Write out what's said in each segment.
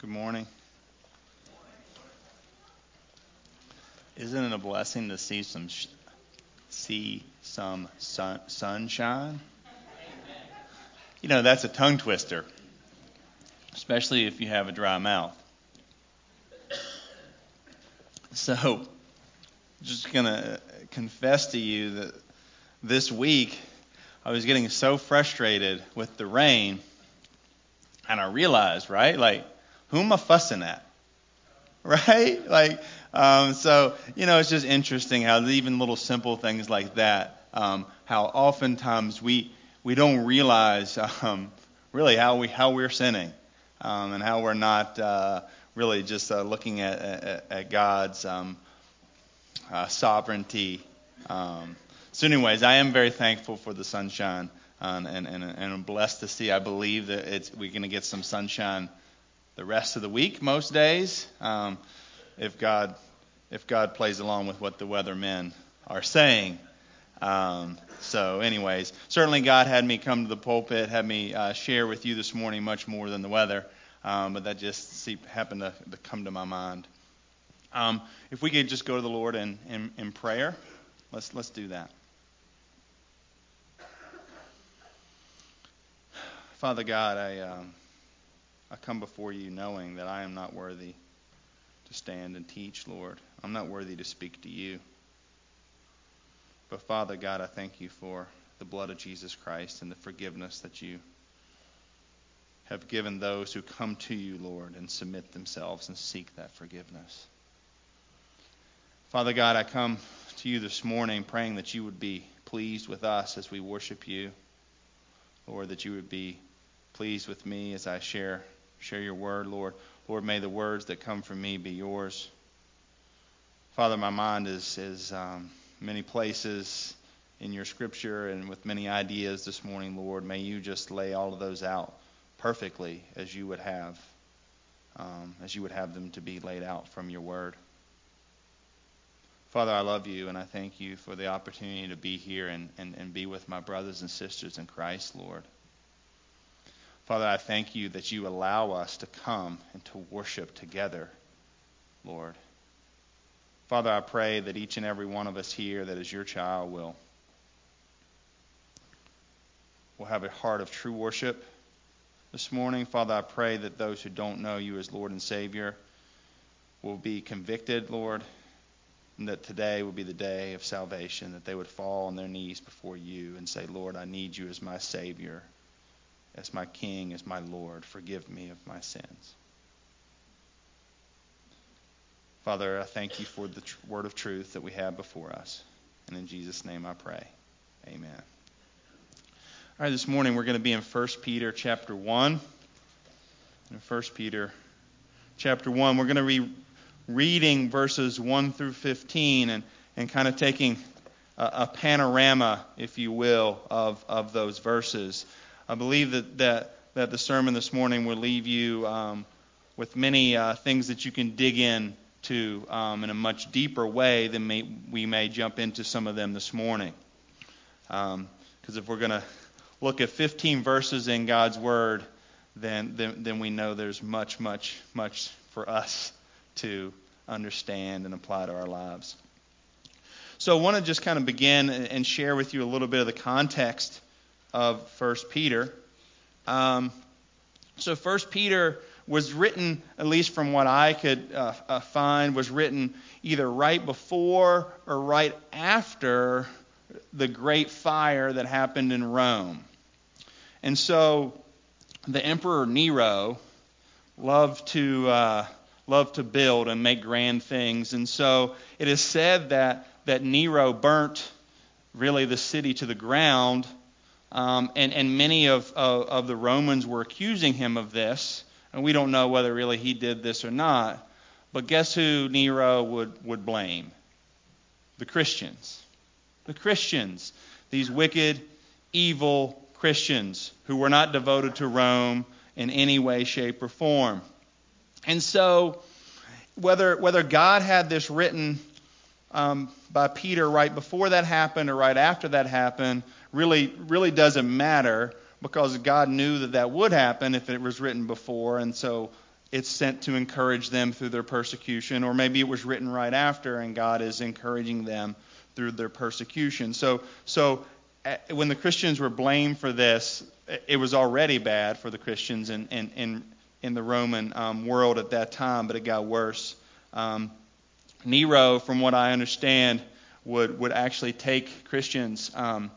Good morning. Isn't it a blessing to see some sunshine? You know, that's a tongue twister, especially if you have a dry mouth. So, just going to confess to you that this week I was getting so frustrated with the rain, and I realized, right, like, who am I fussing at? Right? So, it's just interesting how even little simple things like that, how oftentimes we don't realize really how we're sinning, and how we're not really just looking at God's sovereignty. So anyways, I am very thankful for the sunshine, and I'm blessed to see. I believe that we're going to get some sunshine the rest of the week, most days, if God plays along with what the weathermen are saying. So anyways, certainly God had me come to the pulpit, had me share with you this morning much more than the weather, but that just happened to come to my mind. If we could just go to the Lord in prayer, let's do that. Father God, I come before you knowing that I am not worthy to stand and teach, Lord. I'm not worthy to speak to you. But Father God, I thank you for the blood of Jesus Christ and the forgiveness that you have given those who come to you, Lord, and submit themselves and seek that forgiveness. Father God, I come to you this morning praying that you would be pleased with us as we worship you. Lord, that you would be pleased with me as I share your word, Lord. Lord, may the words that come from me be yours. Father, my mind is many places in your scripture and with many ideas this morning, Lord. May you just lay all of those out perfectly as you would have them to be laid out from your word. Father, I love you, and I thank you for the opportunity to be here and be with my brothers and sisters in Christ, Lord. Father, I thank you that you allow us to come and to worship together, Lord. Father, I pray that each and every one of us here that is your child will have a heart of true worship this morning. Father, I pray that those who don't know you as Lord and Savior will be convicted, Lord, and that today will be the day of salvation, that they would fall on their knees before you and say, Lord, I need you as my Savior, as my King, as my Lord. Forgive me of my sins. Father, I thank you for the word of truth that we have before us. And in Jesus' name I pray. Amen. All right, this morning we're going to be in 1 Peter chapter 1. In 1 Peter chapter 1, we're going to be reading verses 1 through 15 and kind of taking a panorama, if you will, of those verses. I believe that the sermon this morning will leave you with many things that you can dig in to in a much deeper way than we may jump into some of them this morning. Because if we're going to look at 15 verses in God's Word, then we know there's much for us to understand and apply to our lives. So I want to just kind of begin and share with you a little bit of the context of 1 Peter. So 1 Peter was written, at least from what I could find, was written either right before or right after the great fire that happened in Rome. And so the Emperor Nero loved to build and make grand things. And so it is said that Nero burnt really the city to the ground. And many of the Romans were accusing him of this. And we don't know whether really he did this or not. But guess who Nero would blame? The Christians. The Christians. These wicked, evil Christians who were not devoted to Rome in any way, shape, or form. And so whether God had this written by Peter right before that happened or right after that happened really doesn't matter, because God knew that would happen if it was written before. And so it's sent to encourage them through their persecution, or maybe it was written right after and God is encouraging them through their persecution. So when the Christians were blamed for this, it was already bad for the Christians in the Roman world at that time, but it got worse. Nero, from what I understand, would actually take Christians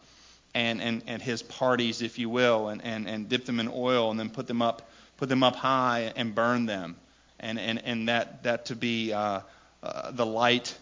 and his parties, if you will, and dip them in oil and then put them up high and burn them, and that to be the light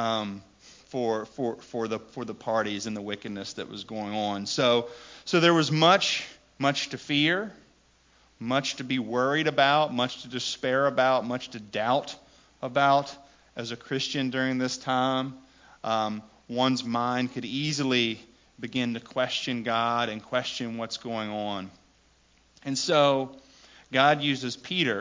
for the parties and the wickedness that was going on. So there was much to fear, much to be worried about, much to despair about, much to doubt about as a Christian during this time. One's mind could easily begin to question God and question what's going on. And so God uses Peter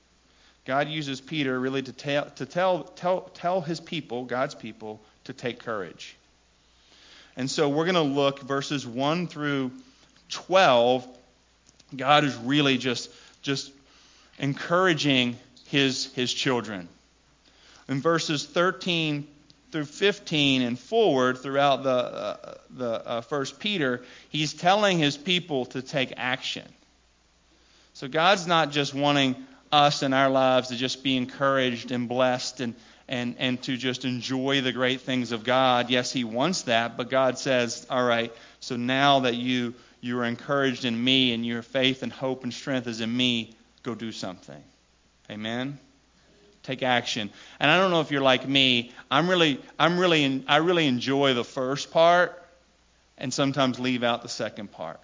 really to tell his people, God's people, to take courage. And so we're going to look verses 1 through 12. God is really just encouraging his children. In verses 13 through 15 and forward throughout the First Peter, he's telling his people to take action. So God's not just wanting us in our lives to just be encouraged and blessed and to just enjoy the great things of God. Yes, he wants that, but God says, all right, so now that you are encouraged in me and your faith and hope and strength is in me, go do something. Amen? Take action. And I don't know if you're like me. I really enjoy the first part and sometimes leave out the second part.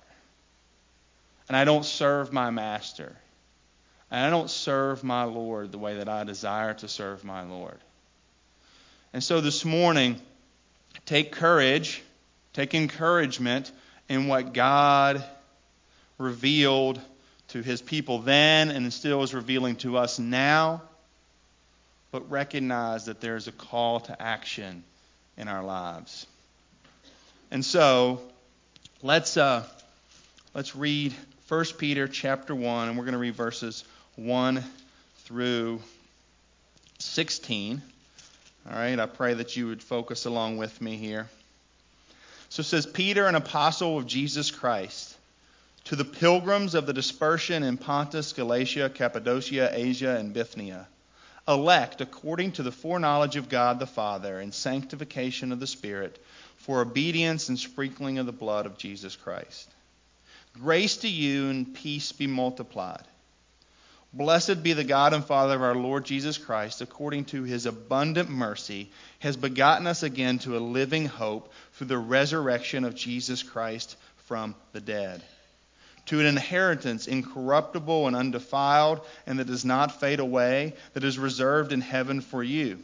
And I don't serve my master. And I don't serve my Lord the way that I desire to serve my Lord. And so this morning, take courage, take encouragement in what God revealed to his people then and still is revealing to us now. But recognize that there is a call to action in our lives. And so, let's read 1 Peter chapter 1, and we're going to read verses 1 through 16. All right, I pray that you would focus along with me here. So it says, Peter, an apostle of Jesus Christ, to the pilgrims of the dispersion in Pontus, Galatia, Cappadocia, Asia, and Bithynia, elect according to the foreknowledge of God the Father and sanctification of the Spirit, for obedience and sprinkling of the blood of Jesus Christ. Grace to you and peace be multiplied. Blessed be the God and Father of our Lord Jesus Christ, according to his abundant mercy, has begotten us again to a living hope through the resurrection of Jesus Christ from the dead, to an inheritance incorruptible and undefiled, and that does not fade away, that is reserved in heaven for you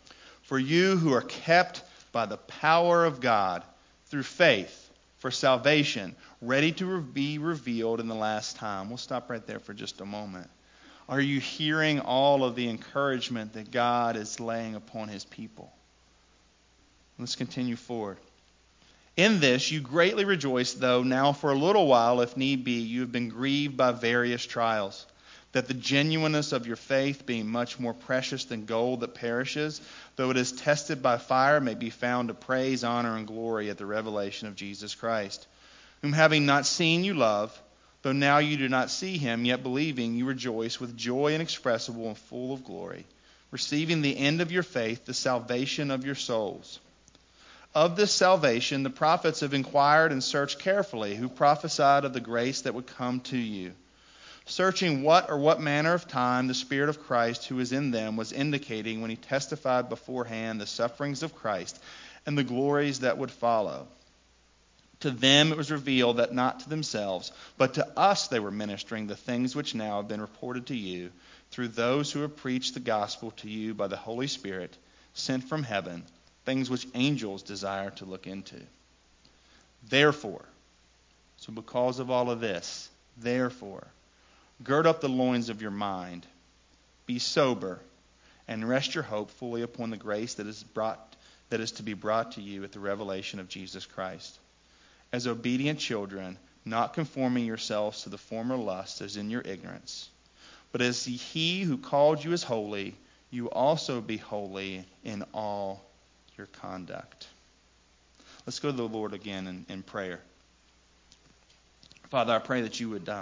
who are kept by the power of God through faith for salvation, ready to be revealed in the last time. We'll stop right there for just a moment. Are you hearing all of the encouragement that God is laying upon his people? Let's continue forward. In this you greatly rejoice, though now for a little while, if need be, you have been grieved by various trials, that the genuineness of your faith, being much more precious than gold that perishes, though it is tested by fire, may be found to praise, honor, and glory at the revelation of Jesus Christ, whom having not seen you love, though now you do not see him, yet believing you rejoice with joy inexpressible and full of glory, receiving the end of your faith, the salvation of your souls. Of this salvation the prophets have inquired and searched carefully, who prophesied of the grace that would come to you, searching what manner of time the Spirit of Christ who is in them was indicating when he testified beforehand the sufferings of Christ and the glories that would follow. To them it was revealed that not to themselves, but to us they were ministering the things which now have been reported to you through those who have preached the gospel to you by the Holy Spirit sent from heaven, things which angels desire to look into. Therefore, so because of all of this, therefore, gird up the loins of your mind, be sober, and rest your hope fully upon the grace that is to be brought to you at the revelation of Jesus Christ. As obedient children, not conforming yourselves to the former lusts as in your ignorance, But as he who called you is holy, you also be holy in all your conduct. Let's go to the Lord again in prayer. Father, I pray that you would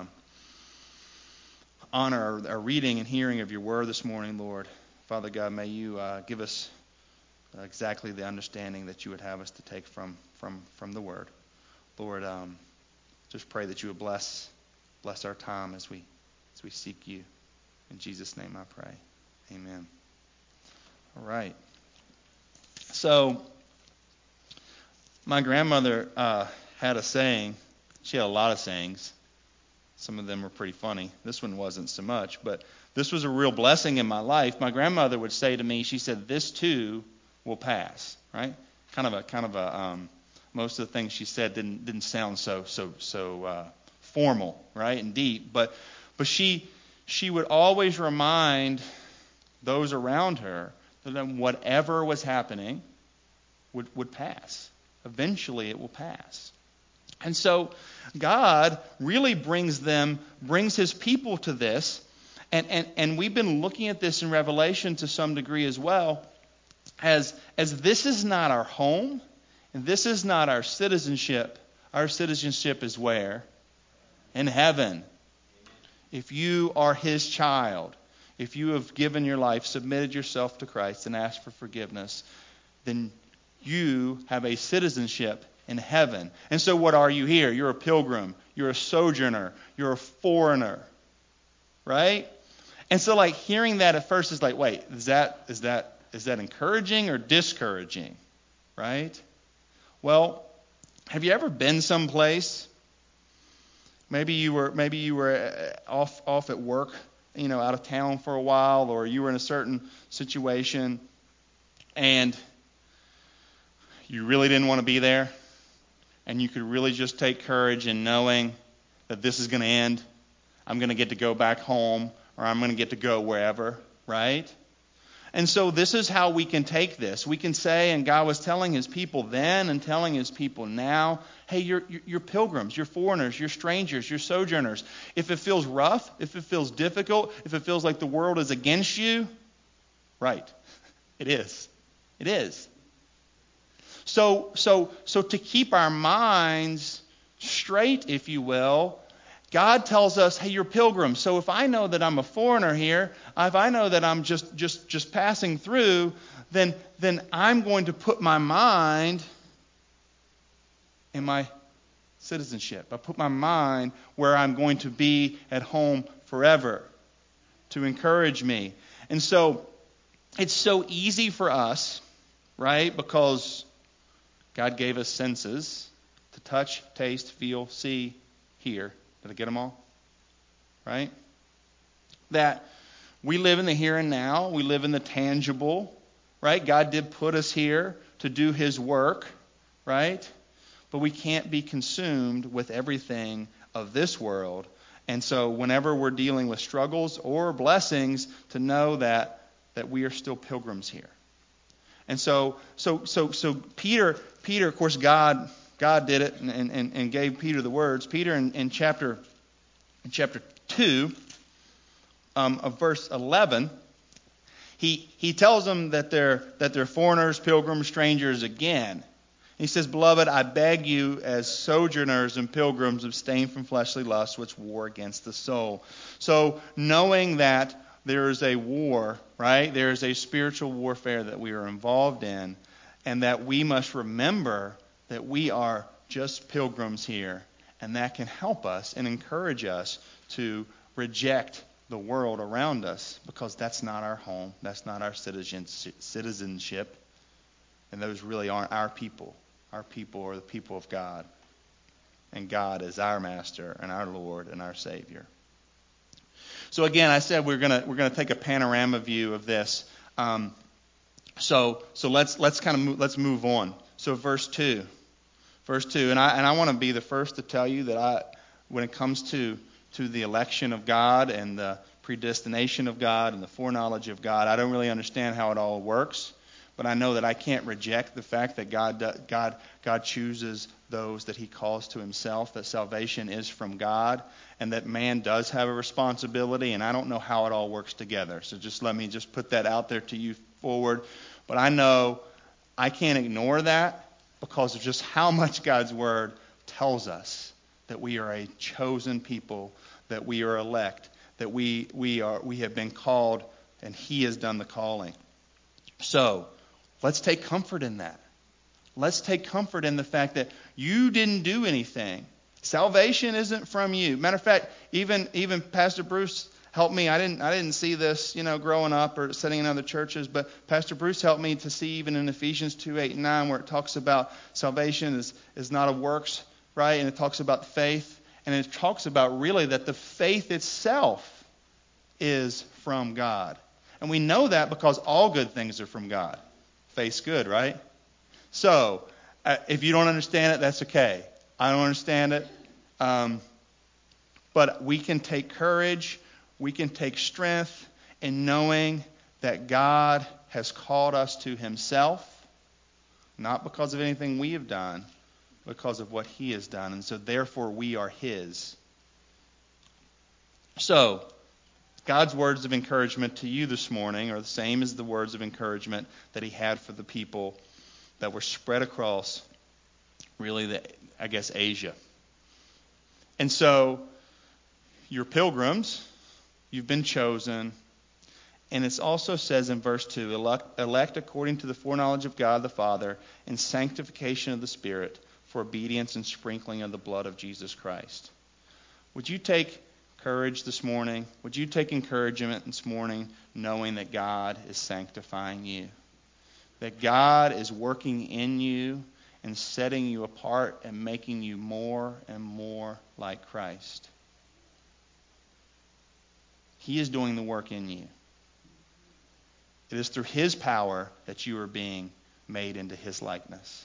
honor our reading and hearing of your word this morning, Lord. Father God, may you give us exactly the understanding that you would have us to take from the word. Lord, just pray that you would bless our time as we seek you. In Jesus' name I pray. Amen. All right. So, my grandmother had a saying. She had a lot of sayings. Some of them were pretty funny. This one wasn't so much, but this was a real blessing in my life. My grandmother would say to me, she said, "This too will pass." Right? Kind of a. Most of the things she said didn't sound so formal, right, and deep. But she would always remind those around her that whatever was happening would pass. Eventually, it will pass. And so God really brings his people to this. And we've been looking at this in Revelation to some degree as well, as this is not our home, and this is not our citizenship. Our citizenship is where? In heaven. If you are his child, if you have given your life, submitted yourself to Christ and asked for forgiveness, then you have a citizenship in heaven. And so what are you here? You're a pilgrim. You're a sojourner. You're a foreigner. Right? And so like hearing that at first is like, wait, is that encouraging or discouraging? Right? Well, have you ever been someplace? Maybe you were off at work, out of town for a while, or you were in a certain situation and you really didn't want to be there. And you could really just take courage in knowing that this is going to end. I'm going to get to go back home, or I'm going to get to go wherever, right? And so this is how we can take this. We can say, and God was telling his people then and telling his people now, hey, you're pilgrims, you're foreigners, you're strangers, you're sojourners. If it feels rough, if it feels difficult, if it feels like the world is against you, right, it is. It is. So to keep our minds straight, if you will, God tells us, hey, you're pilgrims. So if I know that I'm a foreigner here, if I know that I'm just passing through, then I'm going to put my mind in my citizenship. I put my mind where I'm going to be at home forever to encourage me. And so it's so easy for us, right? Because God gave us senses to touch, taste, feel, see, hear. Did I get them all? Right? That we live in the here and now. We live in the tangible. Right? God did put us here to do his work. Right? But we can't be consumed with everything of this world. And so whenever we're dealing with struggles or blessings, to know that we are still pilgrims here. And so Peter, of course, God did it and gave Peter the words. Peter in chapter 2 of verse 11, he tells them that they're foreigners, pilgrims, strangers again. He says, "Beloved, I beg you, as sojourners and pilgrims, abstain from fleshly lusts which war against the soul." So knowing that there is a war, right? There is a spiritual warfare that we are involved in, and that we must remember that we are just pilgrims here, and that can help us and encourage us to reject the world around us, because that's not our home, that's not our citizenship, and those really aren't our people. Our people are the people of God, and God is our master and our Lord and our Savior. So again, I said we're gonna take a panorama view of this. So let's move on. So verse 2, and I want to be the first to tell you that when it comes to the election of God and the predestination of God and the foreknowledge of God, I don't really understand how it all works. But I know that I can't reject the fact that God chooses those that he calls to himself, that salvation is from God, and that man does have a responsibility, and I don't know how it all works together. So let me put that out there to you forward. But I know I can't ignore that because of just how much God's word tells us that we are a chosen people, that we are elect, that we have been called, and he has done the calling. So let's take comfort in that. Let's take comfort in the fact that you didn't do anything. Salvation isn't from you. Matter of fact, even Pastor Bruce helped me. I didn't see this, growing up or sitting in other churches, but Pastor Bruce helped me to see even in Ephesians 2:8-9 where it talks about salvation is not of works, right? And it talks about faith, and it talks about really that the faith itself is from God. And we know that because all good things are from God. Faith's good, right? So, if you don't understand it, that's okay. I don't understand it. But we can take courage, we can take strength in knowing that God has called us to himself, not because of anything we have done, but because of what he has done. And so therefore we are his. So, God's words of encouragement to you this morning are the same as the words of encouragement that he had for the people that were spread across, really, Asia. And so, you're pilgrims, you've been chosen, and it also says in verse 2, elect according to the foreknowledge of God the Father and sanctification of the Spirit for obedience and sprinkling of the blood of Jesus Christ. Would you take courage this morning? Would you take encouragement this morning knowing that God is sanctifying you? That God is working in you and setting you apart and making you more and more like Christ. He is doing the work in you. It is through his power that you are being made into his likeness.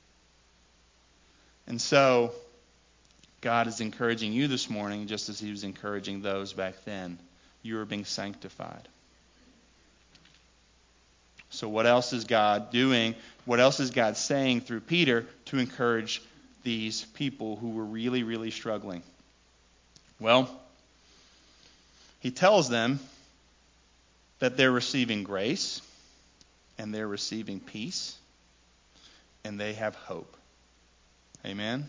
And so, God is encouraging you this morning just as he was encouraging those back then. You are being sanctified. So what else is God doing? What else is God saying through Peter to encourage these people who were really, really struggling? Well, he tells them that they're receiving grace, and they're receiving peace, and they have hope. Amen?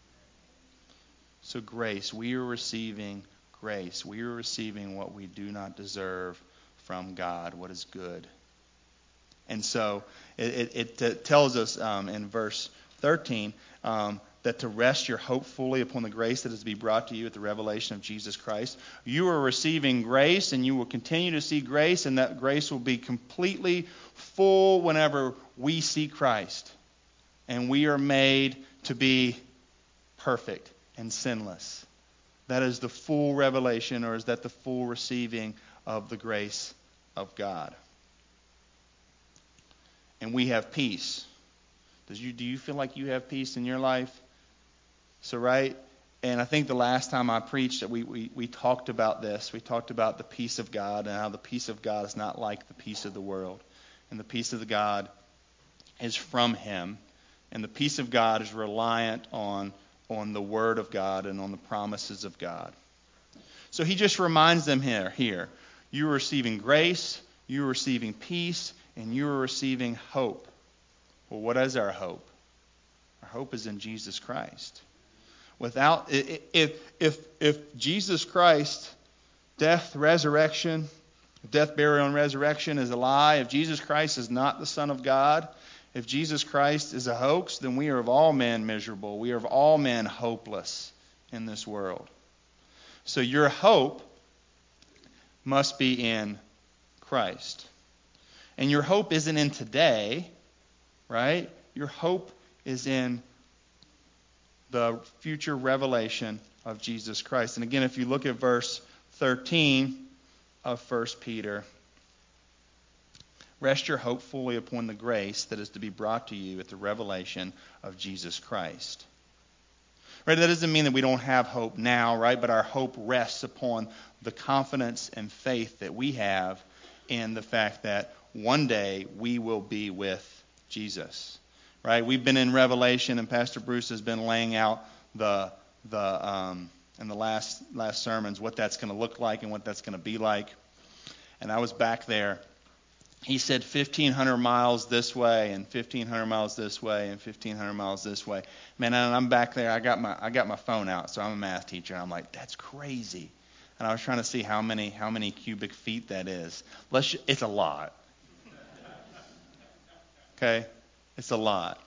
So grace, we are receiving grace. We are receiving what we do not deserve from God, what is good. And so it tells us in verse 13 that to rest your hope fully upon the grace that is to be brought to you at the revelation of Jesus Christ. You are receiving grace, and you will continue to see grace, and that grace will be completely full whenever we see Christ. And we are made to be perfect and sinless. That is the full revelation, or is that the full receiving of the grace of God? And we have peace. Do you feel like you have peace in your life? So, right? And I think the last time I preached, we talked about this. We talked about the peace of God and how the peace of God is not like the peace of the world. And the peace of the God is from him. And the peace of God is reliant on the word of God and on the promises of God. So he just reminds them here. You are receiving grace, you are receiving peace, and you are receiving hope. Well, what is our hope? Our hope is in Jesus Christ. If Jesus Christ, death, burial, and resurrection is a lie, if Jesus Christ is not the Son of God, if Jesus Christ is a hoax, then we are of all men miserable. We are of all men hopeless in this world. So your hope must be in Christ. And your hope isn't in today, right? Your hope is in the future revelation of Jesus Christ. And again, if you look at verse 13 of 1 Peter, rest your hope fully upon the grace that is to be brought to you at the revelation of Jesus Christ. Right? That doesn't mean that we don't have hope now, right? But our hope rests upon the confidence and faith that we have in the fact that one day we will be with Jesus. Right? We've been in Revelation, and Pastor Bruce has been laying out in the last sermons what that's going to look like and what that's going to be like. And I was back there. He said 1,500 miles this way and 1,500 miles this way and 1,500 miles this way. Man, and I'm back there. I got my phone out, so I'm a math teacher. And I'm like, that's crazy. And I was trying to see how many cubic feet that is. It's a lot. Okay, it's a lot.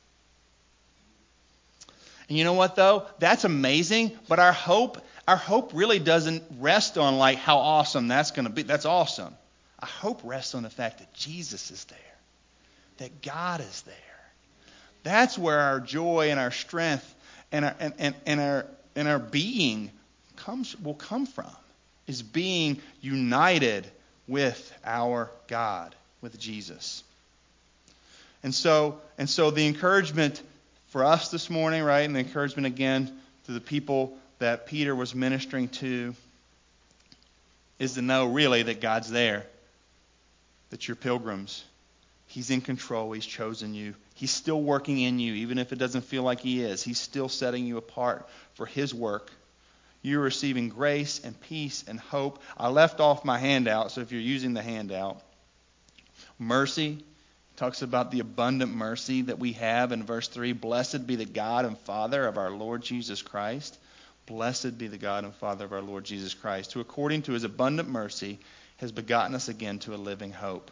And you know what though? That's amazing. But our hope really doesn't rest on like how awesome that's going to be. That's awesome. Our hope rests on the fact that Jesus is there, that God is there. That's where our joy and our strength and our being will come from, is being united with our God, with Jesus. And so the encouragement for us this morning, right, and the encouragement again to the people that Peter was ministering to, is to know really that God's there, that you're pilgrims. He's in control. He's chosen you. He's still working in you, even if it doesn't feel like He is. He's still setting you apart for His work. You're receiving grace and peace and hope. I left off my handout, so if you're using the handout, mercy talks about the abundant mercy that we have in verse 3. Blessed be the God and Father of our Lord Jesus Christ. Blessed be the God and Father of our Lord Jesus Christ, who according to His abundant mercy has begotten us again to a living hope.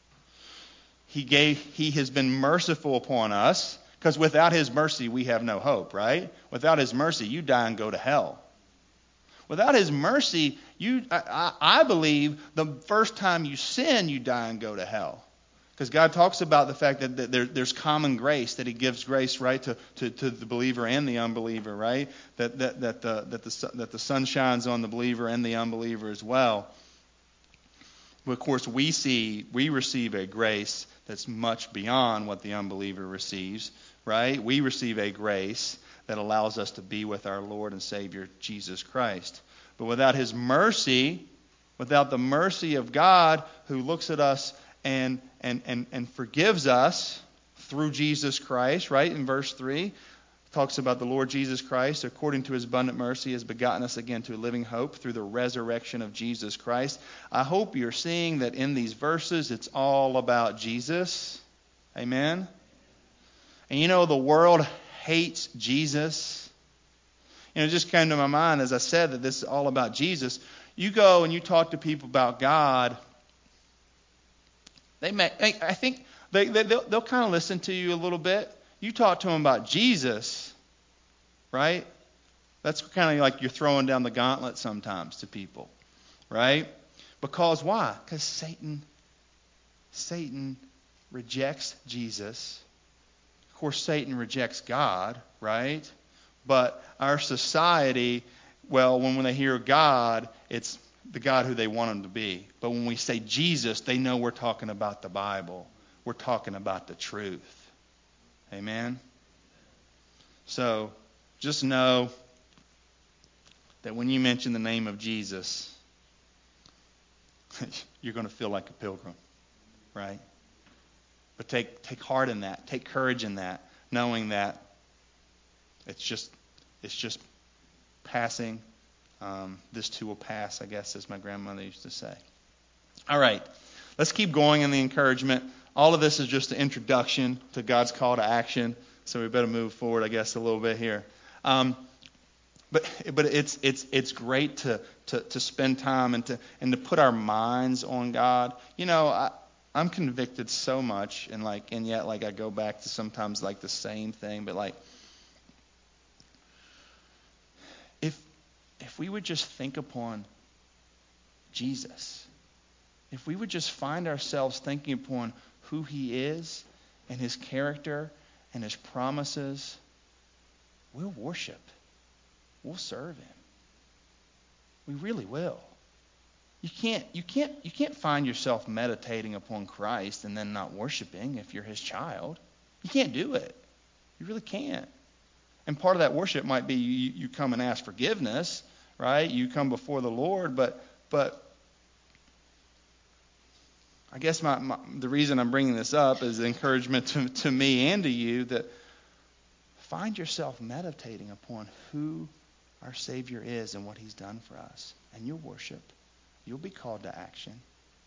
He has been merciful upon us, because without His mercy we have no hope, right? Without His mercy you die and go to hell. Without His mercy, I believe the first time you sin, you die and go to hell. Because God talks about the fact that there's common grace, that He gives grace, right, to the believer and the unbeliever, right? That the sun shines on the believer and the unbeliever as well. But of course, we receive a grace that's much beyond what the unbeliever receives, right? We receive a grace that allows us to be with our Lord and Savior Jesus Christ. But without His mercy, without the mercy of God who looks at us and forgives us through Jesus Christ, right? In verse 3, talks about the Lord Jesus Christ, according to His abundant mercy, has begotten us again to a living hope through the resurrection of Jesus Christ. I hope you're seeing that in these verses, it's all about Jesus. Amen? And you know, the world hates Jesus. It just came to my mind as I said that this is all about Jesus. You go and you talk to people about God, I think they'll kind of listen to you a little bit. You talk to them about Jesus, right? That's kind of like you're throwing down the gauntlet sometimes to people, right? Because why? Because Satan rejects Jesus. Of course, Satan rejects God, right? But our society, well, when they hear God, it's the God who they want Him to be. But when we say Jesus, they know we're talking about the Bible. We're talking about the truth. Amen? So, just know that when you mention the name of Jesus, you're going to feel like a pilgrim, right? But take heart in that. Take courage in that, knowing that it's just passing. This too will pass, I guess, as my grandmother used to say. All right, let's keep going in the encouragement. All of this is just an introduction to God's call to action, so we better move forward, I guess, a little bit here. But it's great to spend time and to put our minds on God. You know, I'm convicted so much, and yet I go back to sometimes the same thing, but if we would just think upon Jesus, if we would just find ourselves thinking upon who He is and His character and His promises, we'll worship. We'll serve Him. We really will. You can't find yourself meditating upon Christ and then not worshiping if you're His child. You can't do it. You really can't. And part of that worship might be you come and ask forgiveness, right? You come before the Lord, but I guess the reason I'm bringing this up is encouragement to me and to you, that find yourself meditating upon who our Savior is and what He's done for us. And you'll worship. You'll be called to action.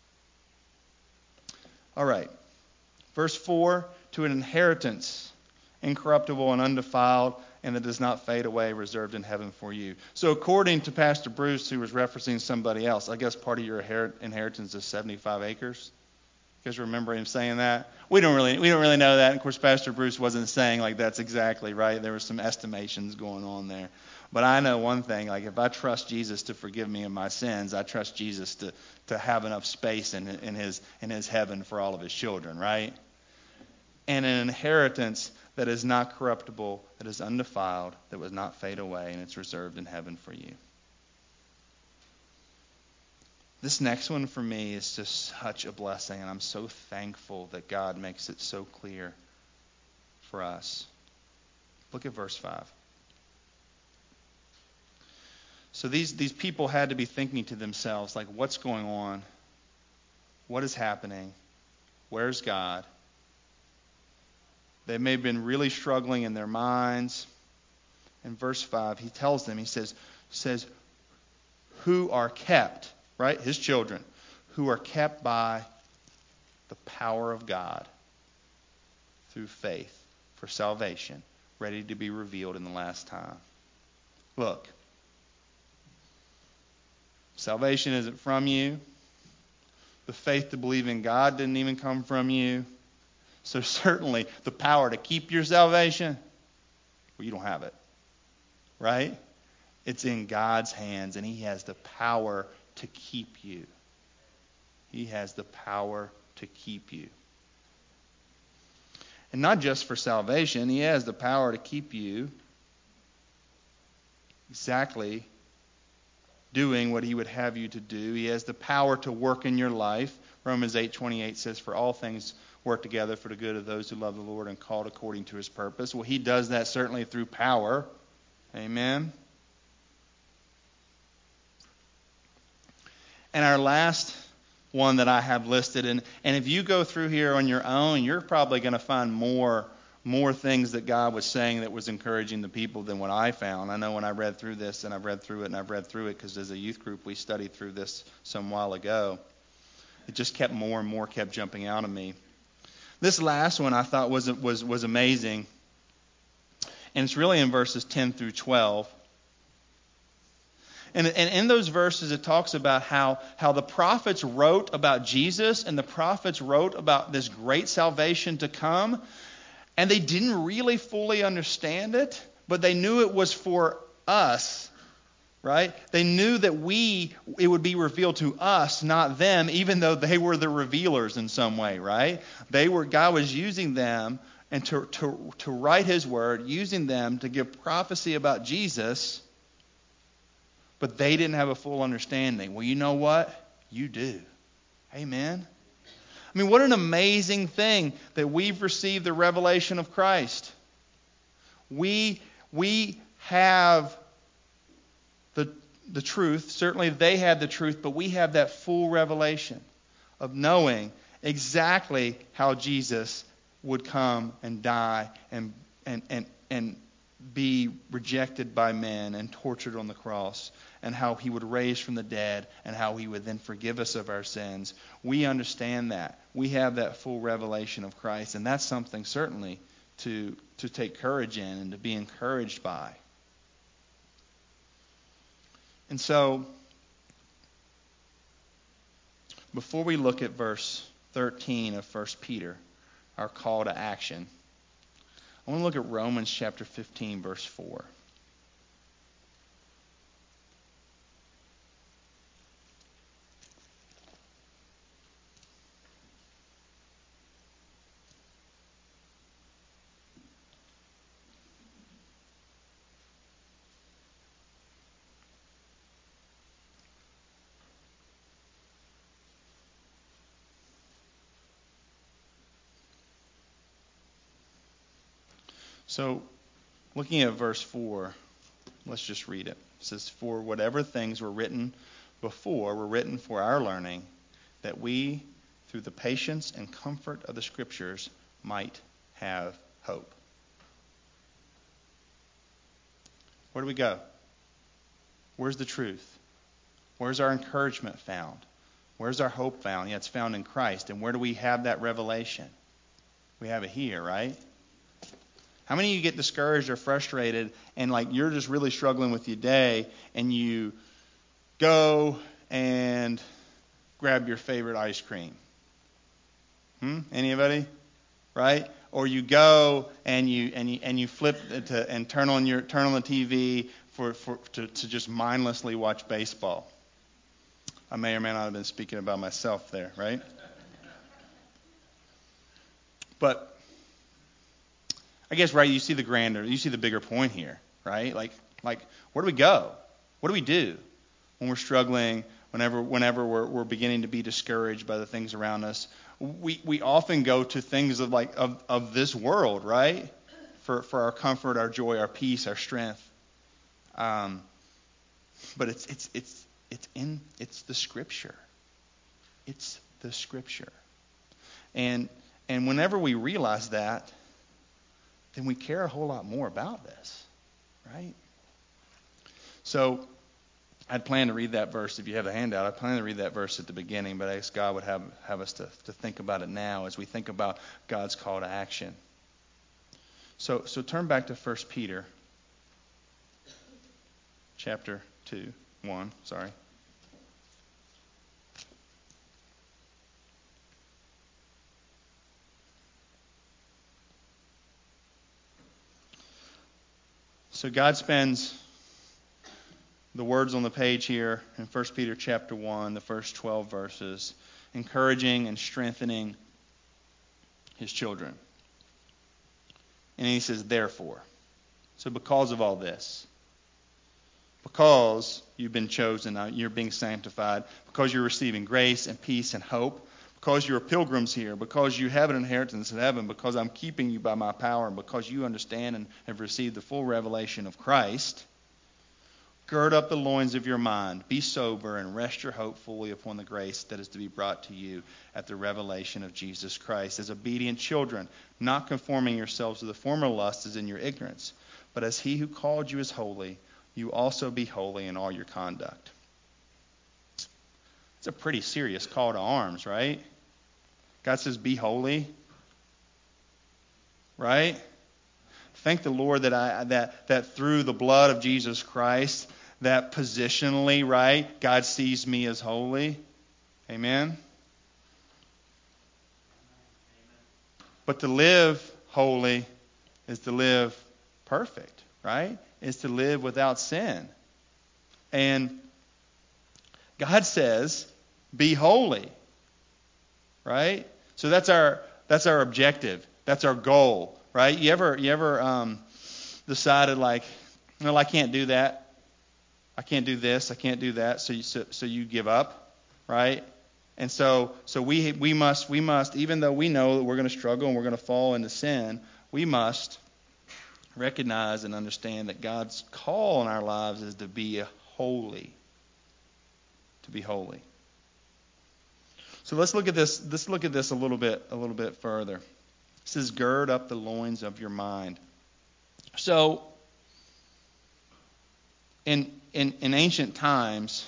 All right. Verse 4, to an inheritance, incorruptible and undefiled, and that does not fade away, reserved in heaven for you. So according to Pastor Bruce, who was referencing somebody else, I guess part of your inheritance is 75 acres. You guys remember him saying that? We don't really know that. And of course, Pastor Bruce wasn't saying like that's exactly right. There were some estimations going on there. But I know one thing, like if I trust Jesus to forgive me of my sins, I trust Jesus to have enough space in his heaven for all of his children, right? And an inheritance that is not corruptible, that is undefiled, that will not fade away, and it's reserved in heaven for you. This next one for me is just such a blessing, and I'm so thankful that God makes it so clear for us. Look at verse 5. So these people had to be thinking to themselves, like, what's going on? What is happening? Where's God? They may have been really struggling in their minds. In verse 5, he tells them, he says, who are kept, right? His children, who are kept by the power of God through faith for salvation, ready to be revealed in the last time. Look, salvation isn't from you. The faith to believe in God didn't even come from you. So certainly the power to keep your salvation, well, you don't have it, right? It's in God's hands, and He has the power to keep you. He has the power to keep you. And not just for salvation, He has the power to keep you exactly doing what He would have you to do. He has the power to work in your life. Romans 8:28 says, for all things work together for the good of those who love the Lord and called according to His purpose. Well, He does that certainly through power. Amen. And our last one that I have listed, and if you go through here on your own, you're probably going to find more things that God was saying that was encouraging the people than what I found. I know when I read through this, and I've read through it because as a youth group we studied through this some while ago, it just kept more and more kept jumping out at me. This last one I thought was amazing, and it's really in verses 10 through 12. And in those verses, it talks about how the prophets wrote about Jesus, and the prophets wrote about this great salvation to come, and they didn't really fully understand it, but they knew it was for us, right? They knew that it would be revealed to us, not them, even though they were the revealers in some way, right? God was using them and to write His word, using them to give prophecy about Jesus, but they didn't have a full understanding. Well, you know what? You do. Amen. I mean, what an amazing thing that we've received the revelation of Christ. We have the truth. Certainly they had the truth, but we have that full revelation of knowing exactly how Jesus would come and die and be rejected by men and tortured on the cross, and how He would raise from the dead, and how He would then forgive us of our sins. We understand that. We have that full revelation of Christ, and that's something certainly to take courage in and to be encouraged by. And so, before we look at verse 13 of 1 Peter, our call to action, I want to look at Romans chapter 15, verse 4. So, looking at verse 4, let's just read it. It says, for whatever things were written before were written for our learning, that we through the patience and comfort of the Scriptures, might have hope. Where do we go? Where's the truth? Where's our encouragement found? Where's our hope found? Yeah, it's found in Christ. And where do we have that revelation? We have it here, right? How many of you get discouraged or frustrated and like you're just really struggling with your day and you go and grab your favorite ice cream? Anybody? Right? Or you go and you flip and turn on the TV to just mindlessly watch baseball. I may or may not have been speaking about myself there, right? But I guess, right, you see the bigger point here, right? Like where do we go? What do we do when we're struggling, whenever we're beginning to be discouraged by the things around us? We often go to things of this world, right? For our comfort, our joy, our peace, our strength. But it's the Scripture. It's the Scripture. And whenever we realize that, then we care a whole lot more about this, right? So I'd planned to read that verse. If you have the handout, I planned to read that verse at the beginning, but I guess God would have us to think about it now as we think about God's call to action. So turn back to 1 Peter chapter 1. So God spends the words on the page here in 1 Peter chapter 1, the first 12 verses, encouraging and strengthening his children. And he says, therefore. So because of all this, because you've been chosen, you're being sanctified, because you're receiving grace and peace and hope, because you're pilgrims here, because you have an inheritance in heaven, because I'm keeping you by my power, and because you understand and have received the full revelation of Christ, gird up the loins of your mind, be sober, and rest your hope fully upon the grace that is to be brought to you at the revelation of Jesus Christ. As obedient children, not conforming yourselves to the former lusts as in your ignorance, but as he who called you is holy, you also be holy in all your conduct. It's a pretty serious call to arms, right? God says, be holy. Right? Thank the Lord that through the blood of Jesus Christ, that positionally, right, God sees me as holy. Amen? But to live holy is to live perfect, right? Is to live without sin. And God says, be holy. Right? So that's our objective. That's our goal. Right? You ever decided like, well, I can't do that. I can't do this. I can't do that. So you give up. Right? And so we must, even though we know that we're going to struggle and we're going to fall into sin, we must recognize and understand that God's call in our lives is to be holy. To be holy. So let's look at this. Let's look at this a little bit further. It says, "Gird up the loins of your mind." So, in ancient times,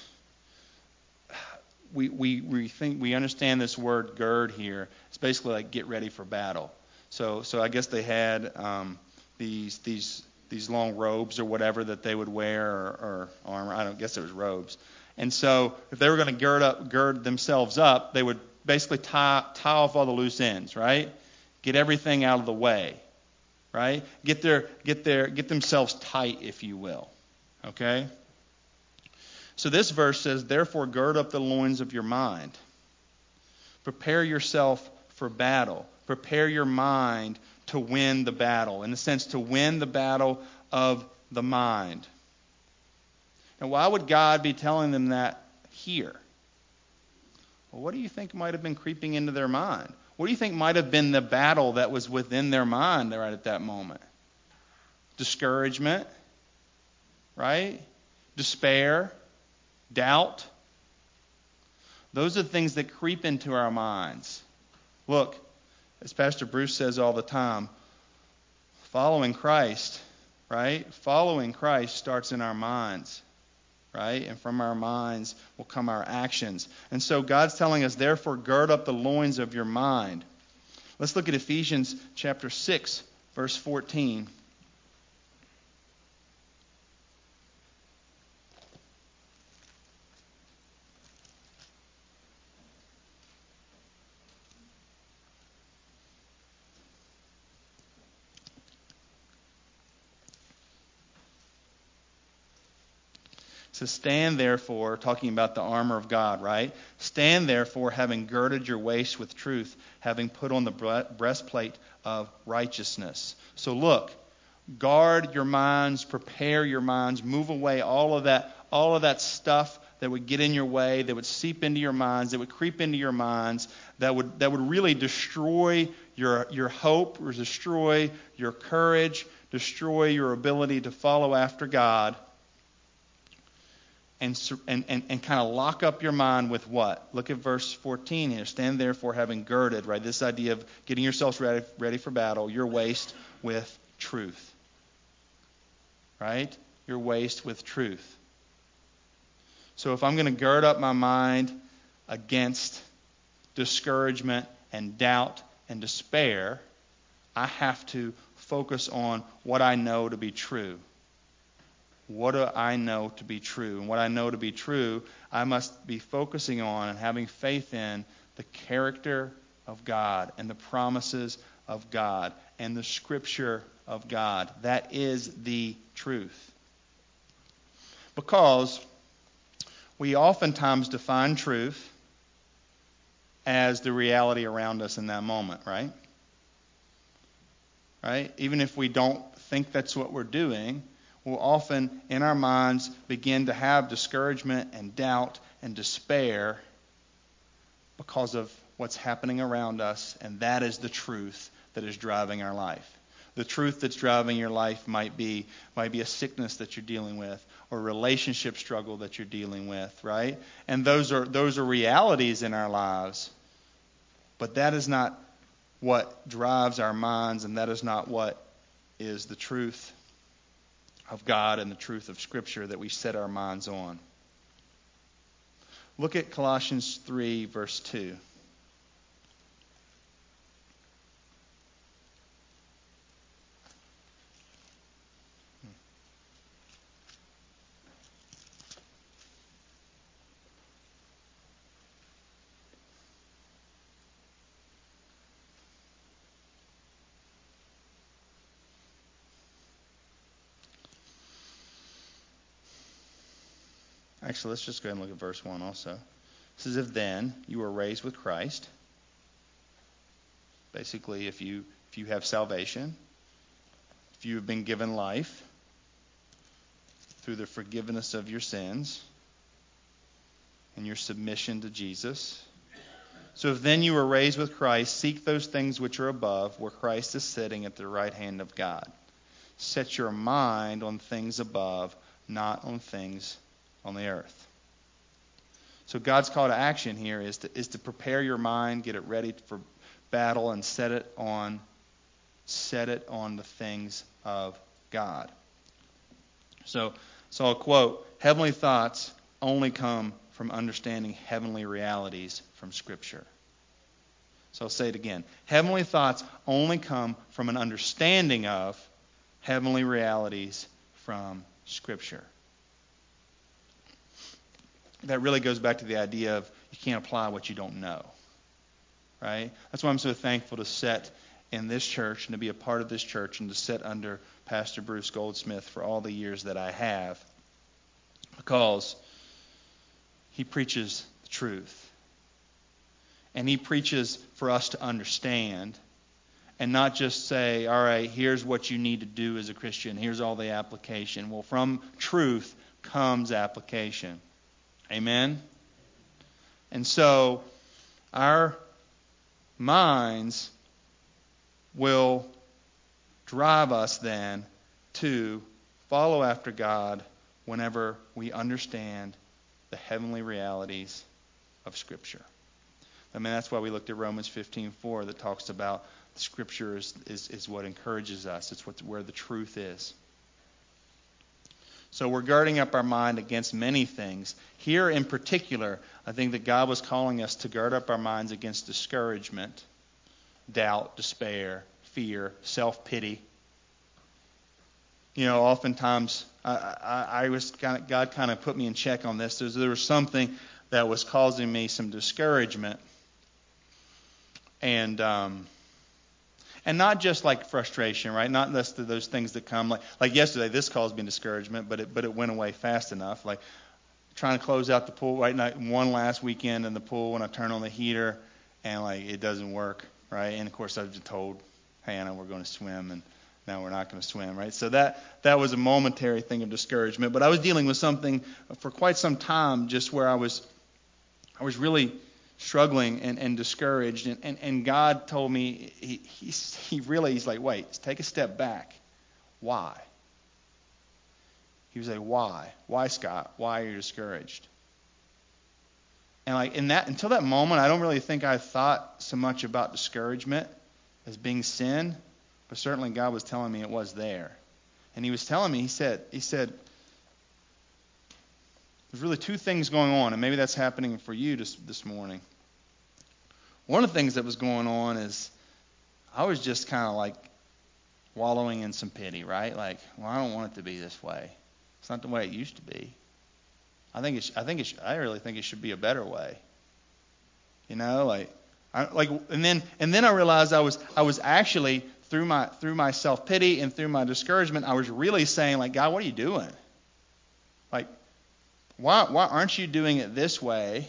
we understand this word "gird" here. It's basically like get ready for battle. So I guess they had these long robes or whatever that they would wear, or armor. I don't guess it was robes. And so if they were going to gird themselves up, they would basically tie off all the loose ends, right? Get everything out of the way, right? Get themselves tight, if you will. Okay? So this verse says, "Therefore gird up the loins of your mind. Prepare yourself for battle. Prepare your mind to win the battle." In a sense, to win the battle of the mind. Now, why would God be telling them that here? Well, what do you think might have been creeping into their mind? What do you think might have been the battle that was within their mind right at that moment? Discouragement, right? Despair, doubt. Those are things that creep into our minds. Look, as Pastor Bruce says all the time, following Christ, right? Following Christ starts in our minds, right? And from our minds will come our actions. And so God's telling us, therefore, gird up the loins of your mind. Let's look at Ephesians chapter 6, verse 14. So stand therefore, talking about the armor of God, right? Stand therefore, having girded your waist with truth, having put on the breastplate of righteousness. So look, guard your minds, prepare your minds, move away all of that stuff that would get in your way, that would seep into your minds, that would creep into your minds, that would really destroy your hope, or destroy your courage, destroy your ability to follow after God. And kind of lock up your mind with what? Look at verse 14 here. Stand therefore having girded, right? This idea of getting yourselves ready for battle, your waist with truth. Right? Your waist with truth. So if I'm going to gird up my mind against discouragement and doubt and despair, I have to focus on what I know to be true. What do I know to be true? And what I know to be true, I must be focusing on and having faith in the character of God and the promises of God and the Scripture of God. That is the truth. Because we oftentimes define truth as the reality around us in that moment, right? Right? Even if we don't think that's what we're doing, we'll often, in our minds, begin to have discouragement and doubt and despair because of what's happening around us, and that is the truth that is driving our life. The truth that's driving your life might be a sickness that you're dealing with, or a relationship struggle that you're dealing with, right? And those are realities in our lives, but that is not what drives our minds, and that is not what is the truth of God and the truth of Scripture that we set our minds on. Look at Colossians 3, verse 2. Actually, let's just go ahead and look at verse 1 also. It says, if then you were raised with Christ, basically if you have salvation, if you have been given life through the forgiveness of your sins and your submission to Jesus. So if then you were raised with Christ, seek those things which are above, where Christ is sitting at the right hand of God. Set your mind on things above, not on things on the earth. So God's call to action here is to prepare your mind, get it ready for battle, and set it on the things of God. So I'll quote, heavenly thoughts only come from understanding heavenly realities from Scripture. So I'll say it again. Heavenly thoughts only come from an understanding of heavenly realities from Scripture. That really goes back to the idea of you can't apply what you don't know. Right? That's why I'm so thankful to sit in this church and to be a part of this church and to sit under Pastor Bruce Goldsmith for all the years that I have. Because he preaches the truth. And he preaches for us to understand and not just say, all right, here's what you need to do as a Christian. Here's all the application. Well, from truth comes application. Amen? And so our minds will drive us then to follow after God whenever we understand the heavenly realities of Scripture. I mean, that's why we looked at Romans 15:4 that talks about Scripture is what encourages us. It's where the truth is. So we're girding up our mind against many things. Here in particular, I think that God was calling us to gird up our minds against discouragement, doubt, despair, fear, self-pity. You know, oftentimes God kind of put me in check on this. There was something that was causing me some discouragement, and not just like frustration, right? Not those things that come like yesterday. This caused me discouragement, but it went away fast enough. Like trying to close out the pool right now, one last weekend in the pool when I turn on the heater and like it doesn't work, right? And of course I've been told, hey, Anna, we're going to swim, and now we're not going to swim, right? So that was a momentary thing of discouragement. But I was dealing with something for quite some time, just where I was really struggling and discouraged, and God told me he's like, wait, take a step back. Why? He was like, why, Scott? Why are you discouraged? And like until that moment, I don't really think I thought so much about discouragement as being sin, but certainly God was telling me it was there. And he was telling me, he said there's really two things going on, and maybe that's happening for you this morning. One of the things that was going on is I was just kind of like wallowing in some pity, right? Like, well, I don't want it to be this way. It's not the way it used to be. I really think it should be a better way. You know, and then I realized I was actually through my self-pity and through my discouragement, I was really saying, like, God, what are you doing? Like, why aren't you doing it this way?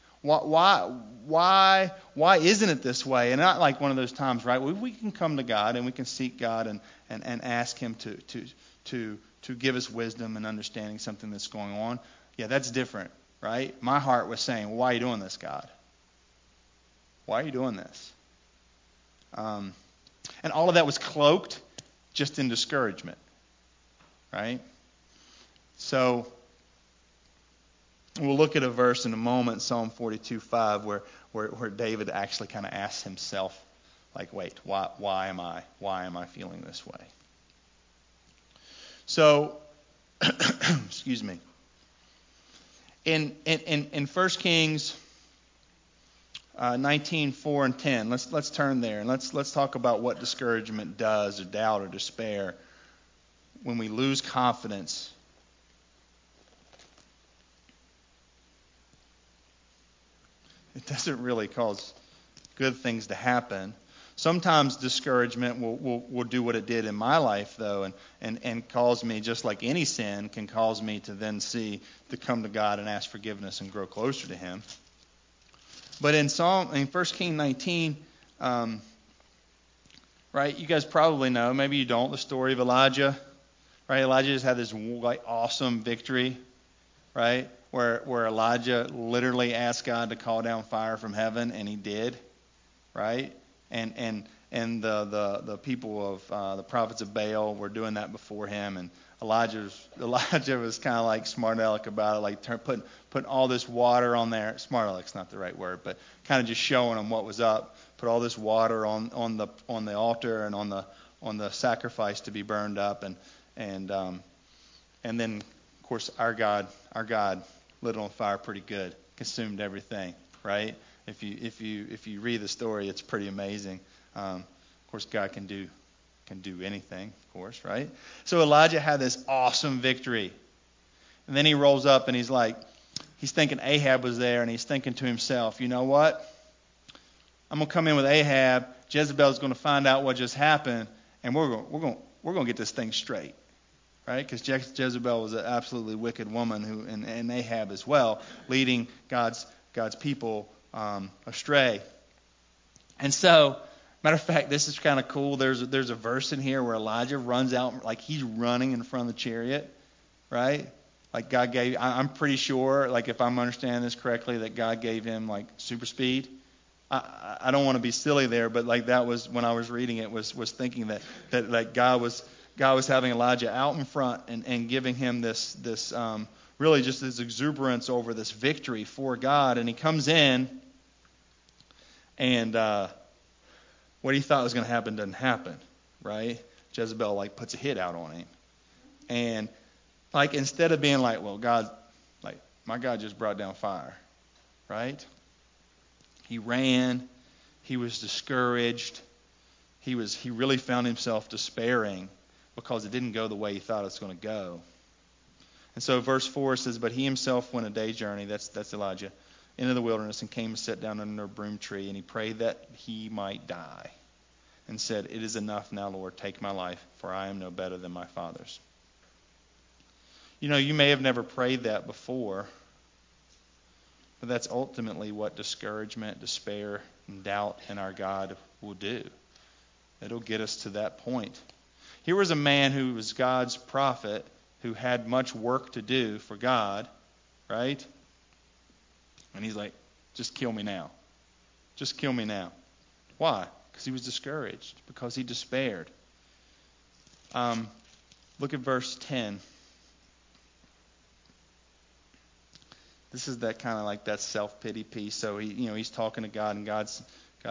Why isn't it this way? And not like one of those times, right? We can come to God and we can seek God and ask Him to give us wisdom and understanding something that's going on. Yeah, that's different, right? My heart was saying, well, why are you doing this, God? Why are you doing this? And all of that was cloaked just in discouragement, right? So we'll look at a verse in a moment, Psalm 42:5, where David actually kind of asks himself, like, wait, why am I feeling this way? So, excuse me. In 1 Kings 19:4 and 10, let's turn there and let's talk about what discouragement does, or doubt, or despair, when we lose confidence. It doesn't really cause good things to happen. Sometimes discouragement will do what it did in my life, though, and cause me, just like any sin, can cause me to then to come to God and ask forgiveness and grow closer to Him. But in 1 Kings 19, right, you guys probably know, maybe you don't, the story of Elijah. Right, Elijah just had this like awesome victory, right, where Elijah literally asked God to call down fire from heaven, and He did, right? And the people of the prophets of Baal were doing that before him, and Elijah was kind of like smart aleck about it, like putting all this water on there. Smart aleck's not the right word, but kind of just showing them what was up. Put all this water on the altar and on the sacrifice to be burned up, and then of course our God lit it on fire pretty good, consumed everything, right? If you read the story, it's pretty amazing. Of course, God can do anything, of course, right? So Elijah had this awesome victory, and then he rolls up and he's thinking Ahab was there, and he's thinking to himself, you know what? I'm gonna come in with Ahab. Jezebel's gonna find out what just happened, and we're gonna get this thing straight, right? Because Jezebel was an absolutely wicked woman and Ahab as well, leading God's people astray. And so, matter of fact, this is kind of cool. There's a verse in here where Elijah runs out, like he's running in front of the chariot, right? Like God gave, I'm pretty sure, like if I'm understanding this correctly, that God gave him like super speed. I don't want to be silly there, but like that was, when I was reading it, was thinking that like God was having Elijah out in front and giving him this really just this exuberance over this victory for God. And he comes in, and what he thought was going to happen doesn't happen, right? Jezebel like puts a hit out on him. And like instead of being like, well, God, like my God just brought down fire, right? He ran. He was discouraged. He really found himself despairing because it didn't go the way he thought it was going to go. And so verse 4 says, but he himself went a day's journey, that's Elijah, into the wilderness and came and sat down under a broom tree, and he prayed that he might die and said, it is enough now, Lord, take my life, for I am no better than my fathers. You know, you may have never prayed that before, but that's ultimately what discouragement, despair, and doubt in our God will do. It'll get us to that point. Here was a man who was God's prophet, who had much work to do for God, right? And he's like, just kill me now. Just kill me now. Why? Because he was discouraged, because he despaired. Look at verse 10. This is that kind of like that self-pity piece. So he's talking to God, and God's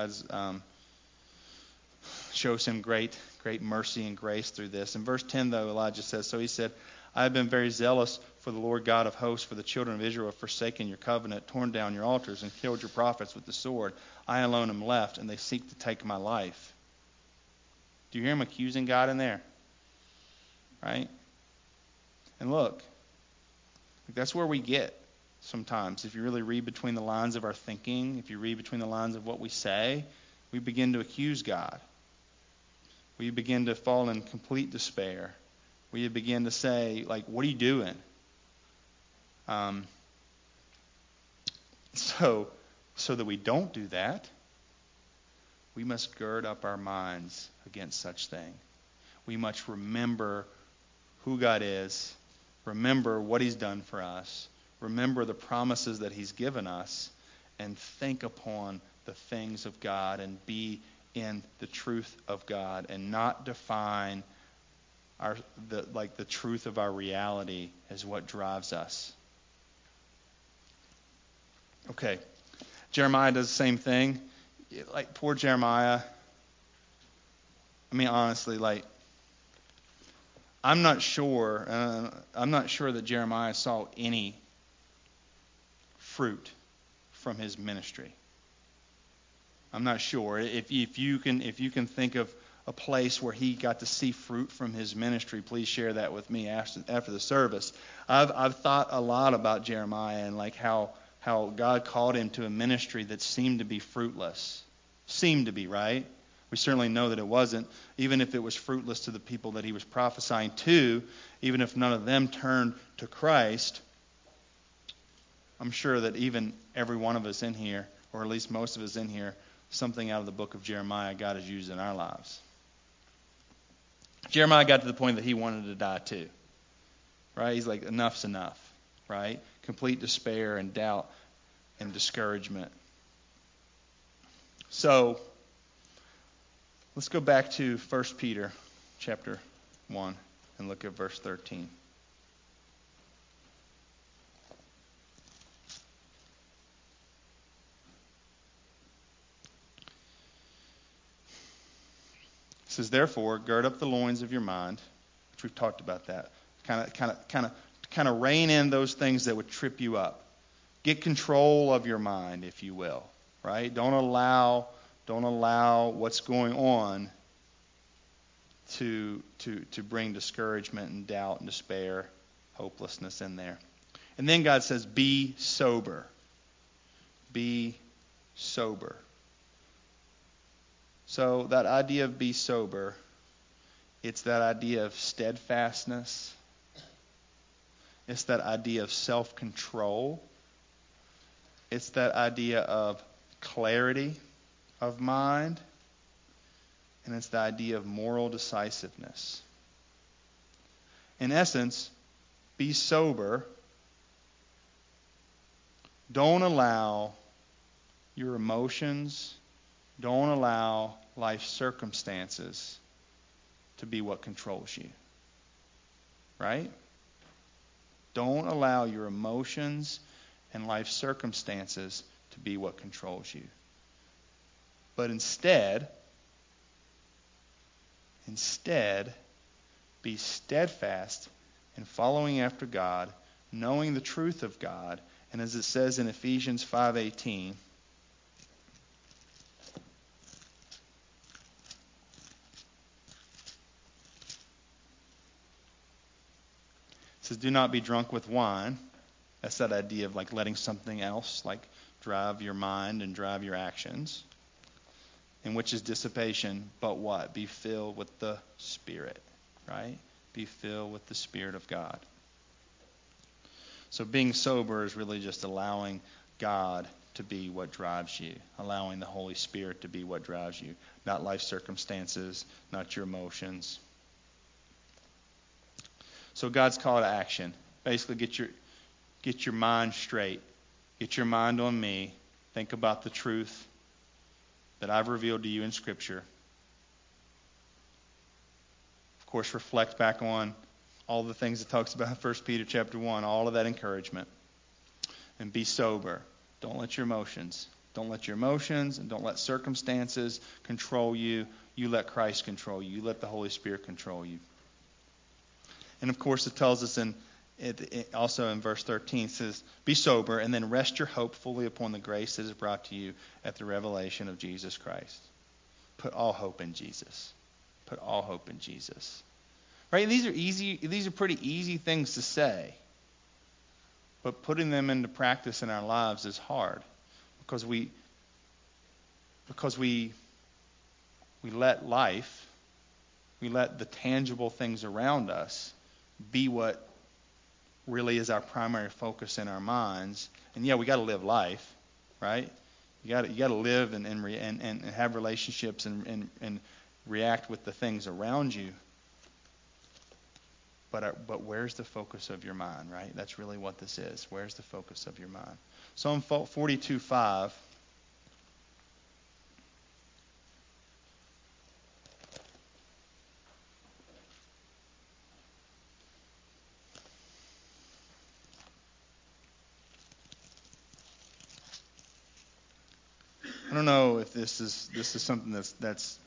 shows him great mercy and grace through this. In verse 10, though, Elijah says, so he said, I have been very zealous for the Lord God of hosts, for the children of Israel have forsaken your covenant, torn down your altars, and killed your prophets with the sword. I alone am left, and they seek to take my life. Do you hear him accusing God in there? Right? And look, that's where we get sometimes. If you really read between the lines of our thinking, if you read between the lines of what we say, we begin to accuse God. We begin to fall in complete despair. We begin to say, like, what are you doing? So that we don't do that, we must gird up our minds against such thing. We must remember who God is, remember what he's done for us, remember the promises that he's given us, and think upon the things of God and be in the truth of God and not define the truth of our reality as what drives us. Okay, Jeremiah does the same thing. Like poor Jeremiah. I mean, honestly, like I'm not sure that Jeremiah saw any fruit from his ministry. I'm not sure. If you can think of a place where he got to see fruit from his ministry, please share that with me after the service. I've thought a lot about Jeremiah and like how God called him to a ministry that seemed to be fruitless. Seemed to be, right? We certainly know that it wasn't. Even if it was fruitless to the people that he was prophesying to, even if none of them turned to Christ, I'm sure that even every one of us in here, or at least most of us in here, something out of the book of Jeremiah God has used in our lives. Jeremiah got to the point that he wanted to die too. Right? He's like, enough's enough. Right? Complete despair and doubt and discouragement. So, let's go back to 1 Peter chapter 1 and look at verse 13. It says, therefore, gird up the loins of your mind, which we've talked about that. Kind of rein in those things that would trip you up. Get control of your mind, if you will. Right? Don't allow what's going on to bring discouragement and doubt and despair, hopelessness in there. And then God says, be sober. Be sober. So that idea of be sober, it's that idea of steadfastness. It's that idea of self-control. It's that idea of clarity of mind. And it's the idea of moral decisiveness. In essence, be sober. Don't allow your emotions, don't allow life circumstances to be what controls you. Right? Don't allow your emotions and life circumstances to be what controls you. But instead, be steadfast in following after God, knowing the truth of God, and as it says in Ephesians 5:18, it says, do not be drunk with wine. That's that idea of like letting something else like drive your mind and drive your actions. In which is dissipation, but what? Be filled with the Spirit, right? Be filled with the Spirit of God. So being sober is really just allowing God to be what drives you, allowing the Holy Spirit to be what drives you, not life circumstances, not your emotions. So God's call to action. Basically, get your mind straight. Get your mind on me. Think about the truth that I've revealed to you in Scripture. Of course, reflect back on all the things it talks about in 1 Peter chapter 1, all of that encouragement. And be sober. Don't let your emotions and don't let circumstances control you. You let Christ control you. You let the Holy Spirit control you. And of course, it tells us also in verse 13, it says, be sober, and then rest your hope fully upon the grace that is brought to you at the revelation of Jesus Christ. Put all hope in Jesus. Put all hope in Jesus. Right? These are pretty easy things to say. But putting them into practice in our lives is hard. Because we let life, we let the tangible things around us be what really is our primary focus in our minds. And yeah, we got to live life, right? You got to live and have relationships and react with the things around you. But where's the focus of your mind, right? That's really what this is. Where's the focus of your mind? Psalm 42:5. I don't know if this is something that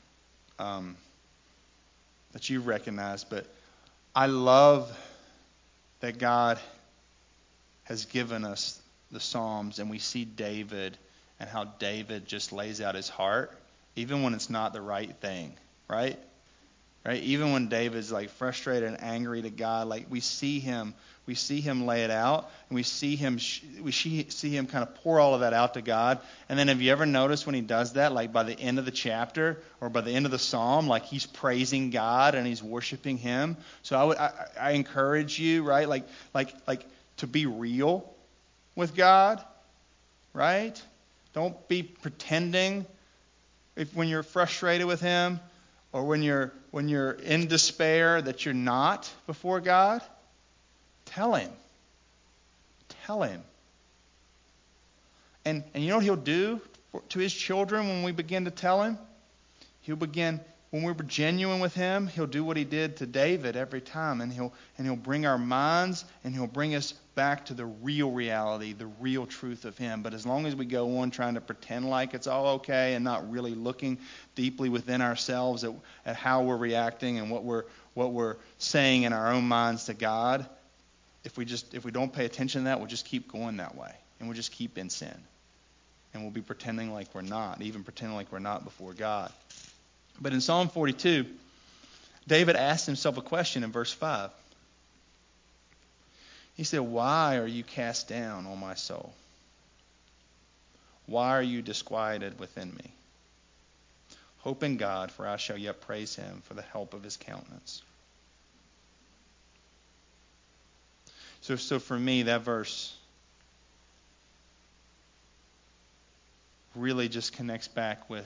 you recognize, but I love that God has given us the Psalms, and we see David and how David just lays out his heart, even when it's not the right thing, right? Right? Even when David's like frustrated and angry to God, like we see him lay it out, and we see him kind of pour all of that out to God. And then have you ever noticed when he does that, like by the end of the chapter or by the end of the psalm, like he's praising God and he's worshiping Him? So I encourage you, right? Like to be real with God, right? Don't be pretending when you're frustrated with Him, or when you're in despair that you're not before God. Tell Him. And you know what He'll do to His children when we begin to tell Him? When we're genuine with Him, He'll do what He did to David every time, and He'll bring our minds, and He'll bring us back to the real reality, the real truth of Him. But as long as we go on trying to pretend like it's all okay and not really looking deeply within ourselves at how we're reacting and what we're saying in our own minds to God, if we don't pay attention to that, we'll just keep going that way, and we'll just keep in sin, and we'll be pretending like we're not, even pretending like we're not before God. But in Psalm 42, David asked himself a question in verse 5. He said, "Why are you cast down, O my soul? Why are you disquieted within me? Hope in God, for I shall yet praise Him for the help of His countenance." So for me, that verse really just connects back with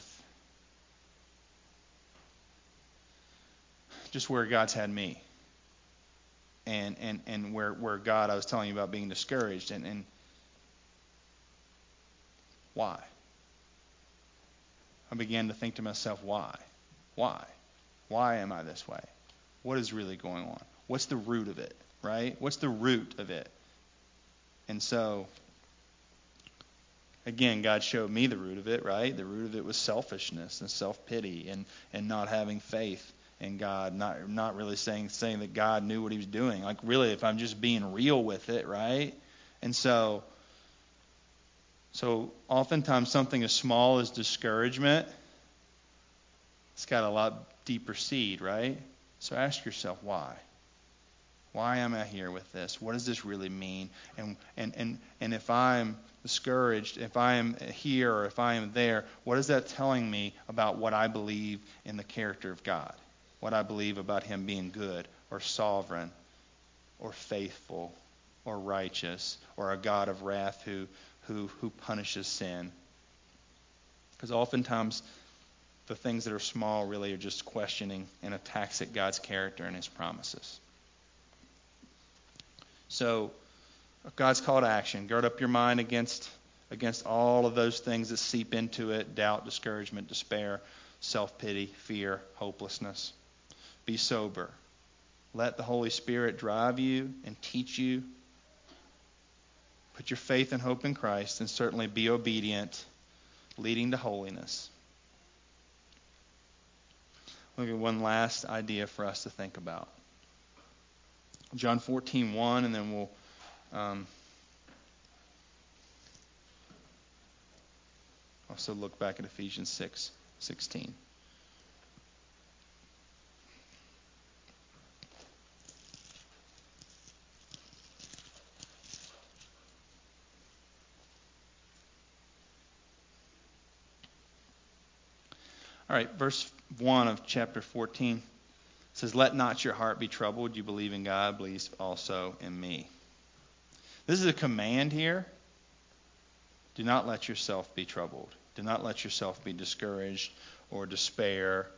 just where God's had me. And where God, I was telling you about being discouraged, and why? I began to think to myself, why? Why am I this way? What is really going on? What's the root of it, right? What's the root of it? And so, again, God showed me the root of it, right? The root of it was selfishness and self-pity and not having faith in God, not really saying that God knew what he was doing. Like, really, if I'm just being real with it, right? And so oftentimes something as small as discouragement, it's got a lot deeper seed, right? So ask yourself why. Why am I here with this? What does this really mean? And if I'm discouraged, if I am here or if I am there, what is that telling me about what I believe in the character of God? What I believe about him being good or sovereign or faithful or righteous or a God of wrath who punishes sin? Because oftentimes the things that are small really are just questioning and attacks at God's character and his promises. So, God's call to action. Gird up your mind against all of those things that seep into it: doubt, discouragement, despair, self-pity, fear, hopelessness. Be sober. Let the Holy Spirit drive you and teach you. Put your faith and hope in Christ, and certainly be obedient, leading to holiness. Look at one last idea for us to think about. John 14:1, and then we'll also look back at Ephesians 6:16. All right, verse 1 of chapter 14 says, "Let not your heart be troubled. You believe in God, believe also in me." This is a command here. Do not let yourself be troubled. Do not let yourself be discouraged or despair.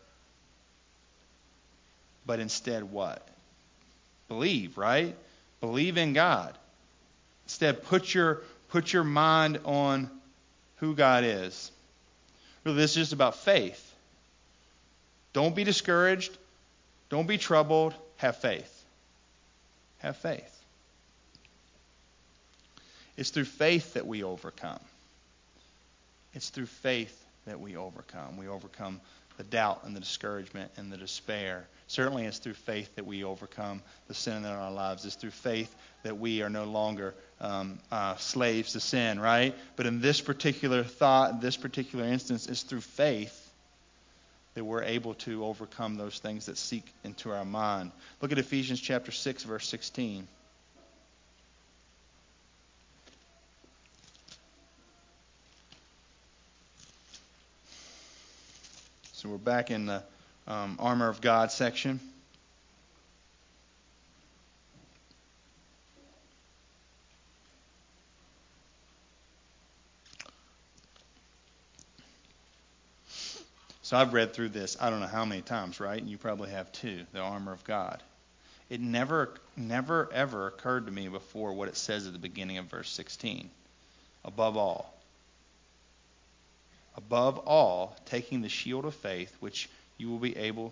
But instead what? Believe, right? Believe in God. Instead, put your mind on who God is. Really, this is just about faith. Don't be discouraged. Don't be troubled. Have faith. Have faith. It's through faith that we overcome. It's through faith that we overcome. We overcome the doubt and the discouragement and the despair. Certainly it's through faith that we overcome the sin in our lives. It's through faith that we are no longer slaves to sin, right? But in this particular thought, this particular instance, it's through faith that we're able to overcome those things that seek into our mind. Look at Ephesians chapter 6, verse 16. So we're back in the armor of God section. So I've read through this, I don't know how many times, right? And you probably have too, the armor of God. It never, ever occurred to me before what it says at the beginning of verse 16. Above all, taking the shield of faith, which you will be able,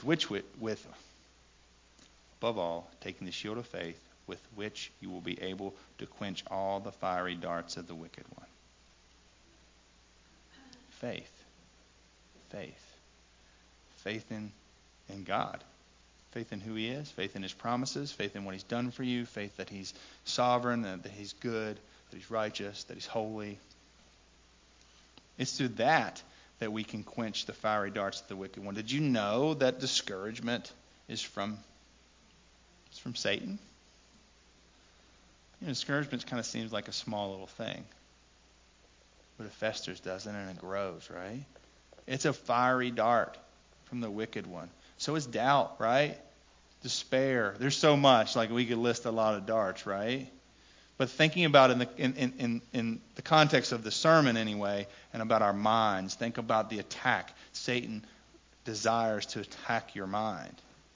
above all, taking the shield of faith, with which you will be able to quench all the fiery darts of the wicked one. Faith. Faith in God. Faith in who he is, faith in his promises, faith in what he's done for you, faith that he's sovereign, that he's good, that he's righteous, that he's holy. It's through that we can quench the fiery darts of the wicked one. Did you know that discouragement is from Satan? Discouragement kind of seems like a small little thing. But it festers, doesn't it? And it grows, right? It's a fiery dart from the wicked one. So is doubt, right? Despair. There's so much. Like, we could list a lot of darts, right? But thinking about it in the context of the sermon anyway, and about our minds, think about the attack. Satan desires to attack your mind.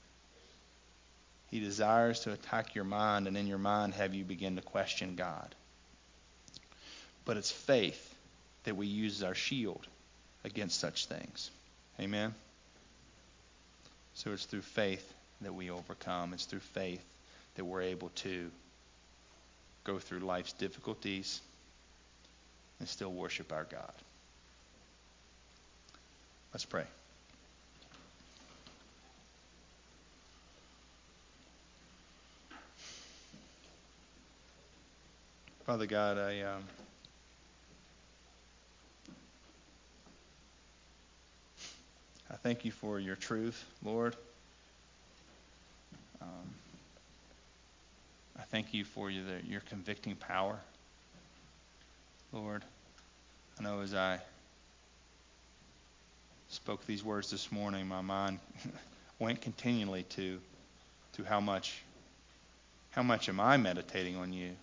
He desires to attack your mind, and in your mind have you begin to question God. But it's faith that we use as our shield against such things. Amen? So it's through faith that we overcome. It's through faith that we're able to go through life's difficulties and still worship our God. Let's pray. Father God, I thank you for your truth, Lord. I thank you for your convicting power, Lord. I know as I spoke these words this morning, my mind went continually to how much am I meditating on you,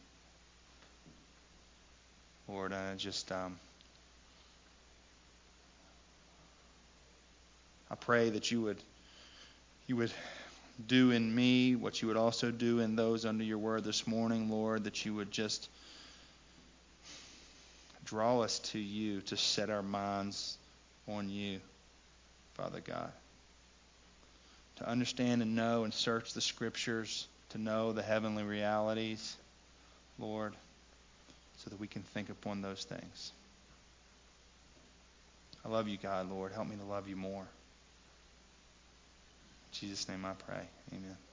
Lord. I just I pray that you would do in me what you would also do in those under your word this morning, Lord, that you would just draw us to you, to set our minds on you, Father God. To understand and know and search the scriptures, to know the heavenly realities, Lord, so that we can think upon those things. I love you, God, Lord. Help me to love you more. In Jesus' name I pray. Amen.